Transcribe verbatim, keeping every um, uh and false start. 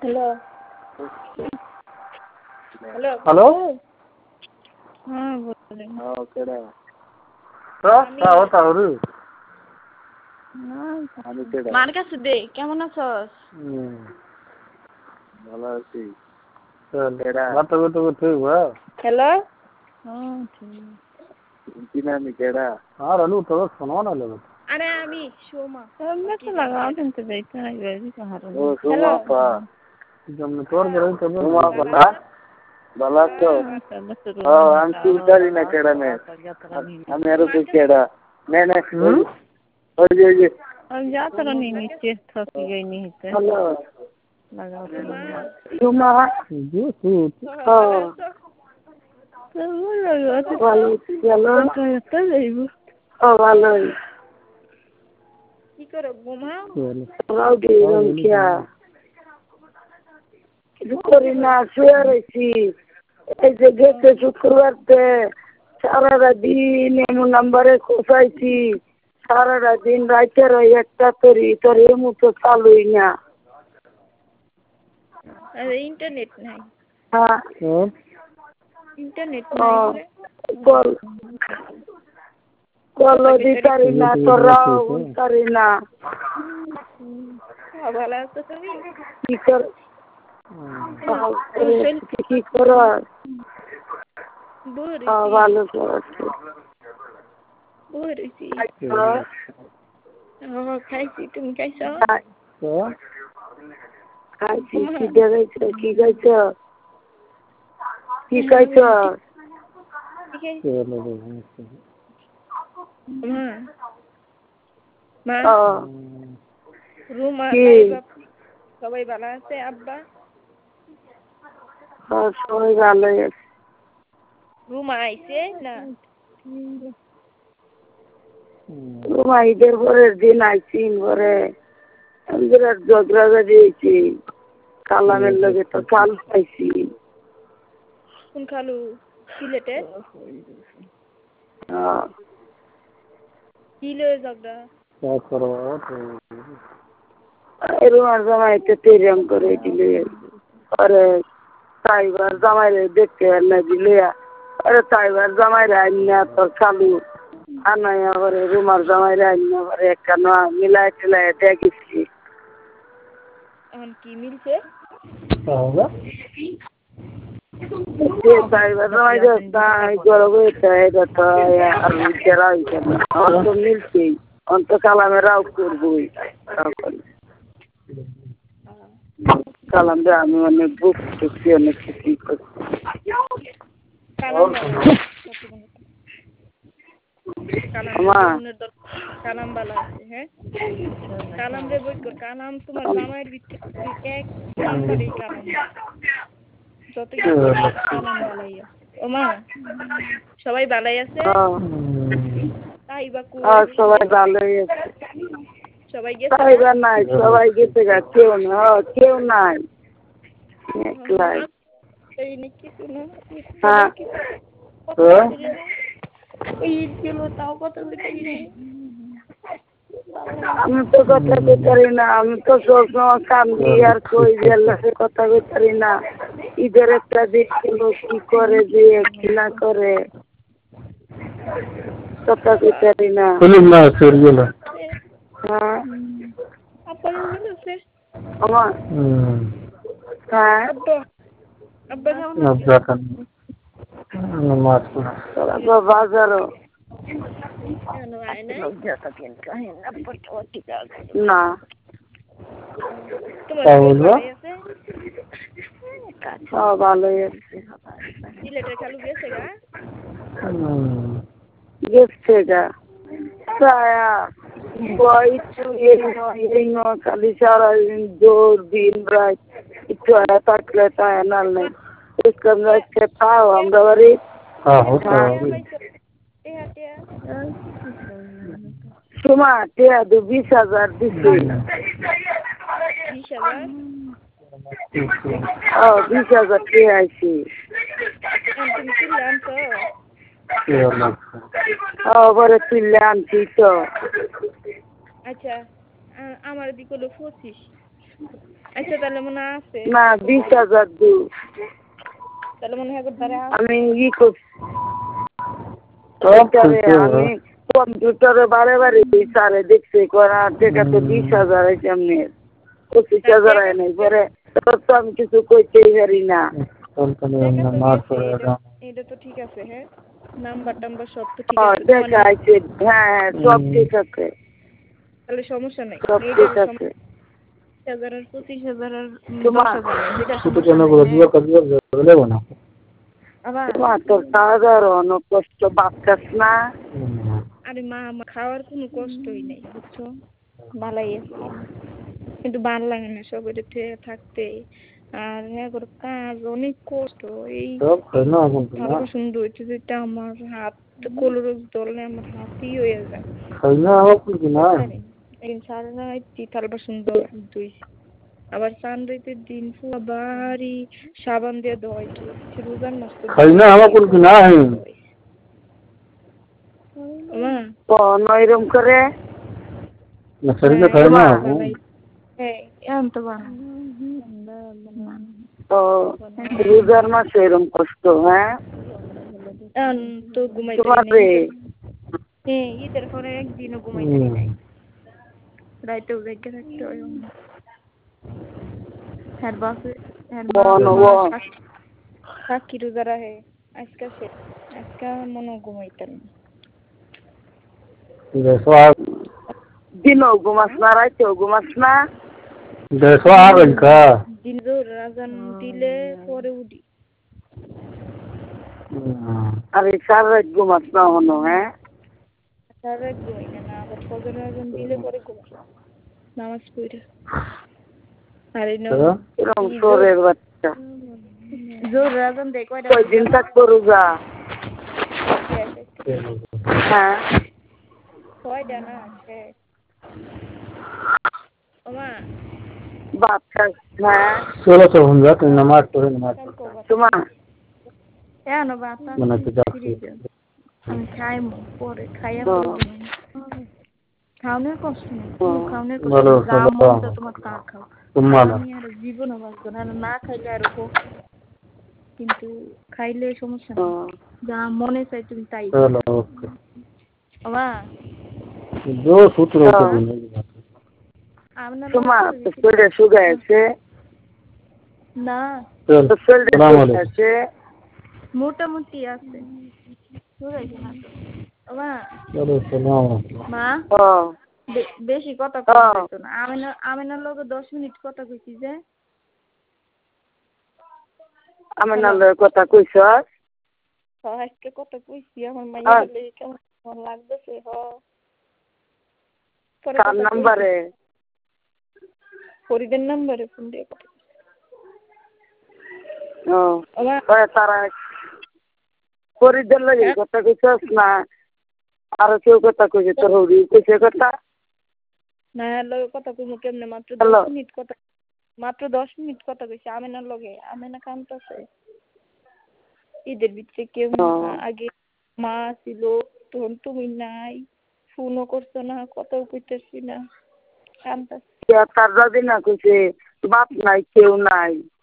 hello hello hello हाँ बोल रहे हैं ओके रे तो क्या होता है रे मार का सुदे কেমন আছস হুম ভালো আছি তেরা বাত করতে করতে हुआ हेलो हाँ ठीक কিনা নি কেডা আর আলু তো শোনো না লে अरे अभी शोमा मैं तो लगा तुमसे बैठा है वैसे कहाँ रहो ओ शोमा पा जब मैं तोड़ दे रही तो शोमा बला बला तो हां हम चिंतारी ना केडा ने हम यार तो केडा नहीं नहीं हो जे जे हम जा तो नहीं नीचे थक गई नहीं है हेलो लगा तो शोमा जो तू हां तो वो लगा तो वालो चलो कहता है वो ओ वालो কি করো ঘুমাও রাও দে রংকিয়া কিছু করি না শুয়ে রয়েছি এই যে গেছে শুক্রবারতে সারাটা দিন এমন নাম্বারে খোঁচাইছি সারাটা দিন রাইতের ওই একটা তরি তোর এমন তো চালুই না अरे इंटरनेट नहीं হ্যাঁ इंटरनेट नहीं কল কল দিতারি না তোরাও উনতারি না ভালো আছো তুমি কি কর কি কর বুড়ি ভালো করছি বুড়ি ও খাইছি তুমি খাইছো খাইছি কি দেখাইছো কি খাইছো কি খাইছো মা রুমা সবাই ভালো আছে আব্বা হ্যাঁ সবাই ভালোই আছে রুমা আইছে না রুমা ঈদের পরের দিন আইছি পরে বিরাট ঝগড়াঝাড়ি হয়েছি কালামের লগে তো কাল পাইছি কোন খালু সিলেটে হ্যাঁ কি লয়ে ঝগড়া রুমার জামাইতে তেরাম করে দিলে আরে তাইবার জামাইরে দেখতে না দিলে আরে তাইবার জামাইরে আইনা তোর খালু আনাইয়া করে রুমার জামাইরে আইনা করে একটা না মিলাই টিলাই দেখেছি এখন কি মিলছে তাইবার জামাই যাই গরব হয়েছে এটা তো আর যারা হয়েছে না অন্ত মিলছেই অন্ত কালামে রাও করবই কালাম রে আমি অনেক বুক টুকছি অনেক কিছু করছি কালাম বালা আছে হ্যাঁ কালাম রে বই কর কালাম তোমার জামাইয়ের ভিতরে এক নাম্বারই কালাম যত কিছু কালাম বালাই আছে ও মা সবাই বালাই আছে তাই বা সবাই ভালোই আছে সবাই গেছে তাইবা নাই সবাই গেছে গা কেউ না কেউ নাই একলাই এই নাকি শুনো হ্যাঁ ঈদ গেল তাও কথা বলতে আমি তো কথা কইতে পারি না আমি তো সবসময় কান্দি আর কই জেলাতে কথা কইতে পারি না ঈদের একটা দিন ছিল কি করে যে কি না করে কথা কইতে পারি না হ্যাঁ আপনার মনে আছে আমার হ্যাঁ আব্বা কেমন বাজারও না ভালোই আছে সিলেটের খালু গেছে গা গেছে গা খালি সারাদিন জোর দিন রাত একটু আয়া থাকলে তাই নাল নেই খাও আমরা বাড়ি তোমা টিয়া দু বিশ হাজার দিচ্ছি বিশ হাজার ও বিশ হাজার টিয়া আইছি তুমি তুললে আনছো ও পরে তুললে আনছি তো আচ্ছা আমার দিক হলো পঁচিশ আচ্ছা তাহলে মনে আছে না বিশ হাজার দু তাহলে মনে হয় ধরে আমি ই করছি আমি কম্পিউটারে বারে বারে স্যারে দেখছি করা টাকা তো বিশ হাজার আছে এমনি পঁচিশ হাজার হয় নাই পরে তোর তো আমি কিছু কইতেই পারি না এটা তো ঠিক আছে হ্যাঁ নাম্বার টাম্বার সব তো ঠিক হ্যাঁ আছে দেখা আছে হ্যাঁ হ্যাঁ সব ঠিক আছে তাহলে সমস্যা নাই সব ঠিক আছে হাজার আর পঁচিশ হাজার আর তোমার দশ হাজার যেটা সমস্যা নাই আবার তোমার তোর খাওয়া দাওয়ার অনেক কষ্ট ভাত খাস না আরে মা আমার খাওয়ার কোনো কষ্টই নেই বুঝছো ভালাই আছে কিন্তু ভালো লাগে না সব এটা থাকতে আর হ্যাঁ করে কাজ অনেক কষ্ট এই ভালো সুন্দর হচ্ছে যেটা আমার হাত কোলরোজ ধরলে আমার হাতই হয়ে যায় একদিন সারা রাত তালবা সুন্দর দুই আবার সানরাইতের দিন পুরো বাড়ি সাবান দিয়ে ধোয়াইছে রোজার মাস তো মা নইরম করে রোজার মাসে এরকম কষ্ট হ্যাঁ তো ঘুমাইতে হ্যাঁ ঈদের পরে একদিনও ঘুমাইতে নাই রাইতেও জেগে থাকতে হয় হ্যাঁ বাসে সাক্ষী রোজা রাখে আজকে সে আজকে মনে ঘুমাইতেন দিনও ঘুমাস না রাইতেও ঘুমাস না দিন রাজান দিলে পরে উঠি আরে সারা রাত ঘুমাস না হনো হ্যাঁ সারা রাত ঘুমাই না না আবার ফজর রাজান দিলে পরে ঘুমাই নামাজ পড়ে আরে এরকম সোরের বাচ্চা জোর রাজান দেখ কয়দিন থাকবো রোজা হ্যাঁ কয়টা না ওমা ভাত খাস হ্যাঁ চলো তো हम जाते हैं नमाज पढ़े नमाज তোমার কেন ভাত আমি খাই পরে খাইয়া খাওয়ানোর কষ্ট নেই খাওয়ানোর কষ্ট যা মন তো তোমার তা খাও আমি আর জীবনে বাঁচবো না না খাইলে আরো কিন্তু খাইলে সমস্যা নেই যা মনে চাই তুমি তাই বাবা जो सूत्र होते हैं তোমার শরীরে সুগার আছে না শরীরে আছে মোটামুটি আছে বাবা মা বেশি কথা কইতো না আমিনা আমিনার লগে দশ মিনিট কথা কইছি যে আমিনার লগে কথা কইছস হ্যাঁ আজকে কথা কইছি আমার মাইয়া বলে কেমন ভালো লাগতেছে হ কার নাম্বারে ফরিদের নাম্বারে ফোন দিয়ে কথা ও ওরা তারা ফরিদের লগে কথা কইছস না আর কেউ কথা কইছে তোর হরি কইছে কথা না লগে কথা কইমু কেমনে মাত্র দশ মিনিট কথা মাত্র দশ মিনিট কথা কইছি আমিনার লগে আমিনা কামতাছে ঈদের ভিতরে কেউ আগে মা ছিল তখন তুমি নাই ফোনও করছো না কথাও কইতেছি না কামতাছে তার দাদি না কইছে বাপ নাই কেউ নাই